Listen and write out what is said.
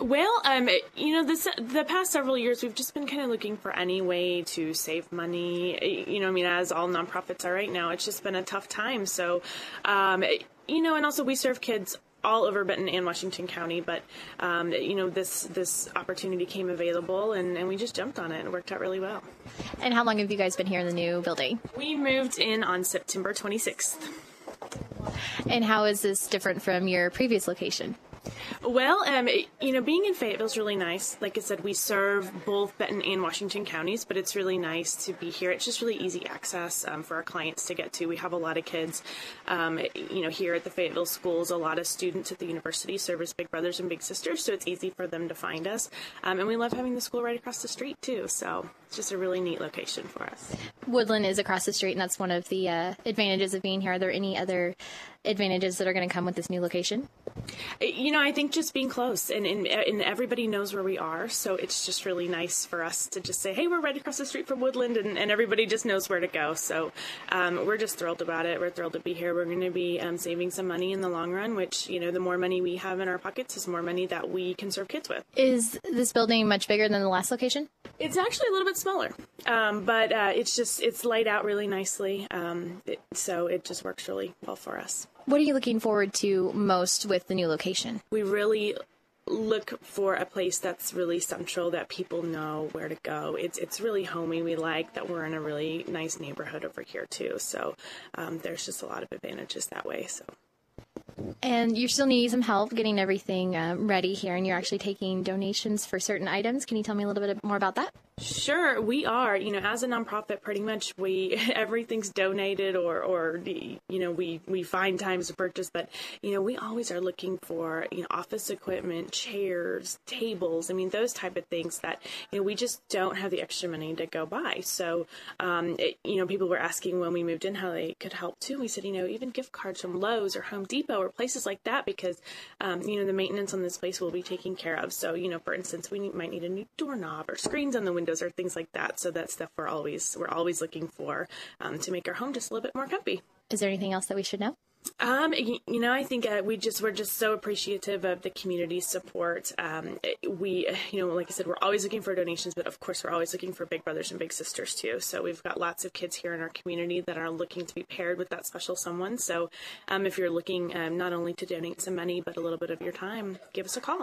Well, the past several years, we've just been kind of looking for any way to save money. As all nonprofits are right now, it's just been a tough time. So, and also we serve kids all over Benton and Washington County, but, this opportunity came available and we just jumped on it and it worked out really well. And how long have you guys been here in the new building? We moved in on September 26th. And how is this different from your previous location? Well, being in Fayetteville is really nice. Like I said, we serve both Benton and Washington counties, but it's really nice to be here. It's just really easy access for our clients to get to. We have a lot of kids, here at the Fayetteville schools. A lot of students at the university serve as big brothers and big sisters, so it's easy for them to find us. And we love having the school right across the street, too. So it's just a really neat location for us. Woodland is across the street, and that's one of the advantages of being here. Are there any other advantages that are going to come with this new location? I think just being close and everybody knows where we are. So it's just really nice for us to just say, hey, we're right across the street from Woodland, and everybody just knows where to go. So we're just thrilled about it. We're thrilled to be here. We're going to be saving some money in the long run, which, the more money we have in our pockets is more money that we can serve kids with. Is this building much bigger than the last location? It's actually a little bit smaller, but it's laid out really nicely. So it just works really well for us. What are you looking forward to most with the new location? We really look for a place that's really central, that people know where to go. It's really homey. We like that we're in a really nice neighborhood over here too. So there's just a lot of advantages that way. So. And you still need some help getting everything ready here, and you're actually taking donations for certain items. Can you tell me a little bit more about that? Sure, we are. As a nonprofit, pretty much everything's donated or we find times to purchase. But, we always are looking for, office equipment, chairs, tables. Those type of things that, we just don't have the extra money to go buy. So, people were asking when we moved in how they could help too. We said, even gift cards from Lowe's or Home Depot or places like that, because, the maintenance on this place will be taken care of. So, for instance, we might need a new doorknob or screens on the windows or things like that. So that stuff we're always looking for to make our home just a little bit more comfy. Is there anything else that we should know? I think we're just so appreciative of the community support. We, like I said, we're always looking for donations, but of course we're always looking for big brothers and big sisters too. So we've got lots of kids here in our community that are looking to be paired with that special someone. So if you're looking not only to donate some money, but a little bit of your time, give us a call.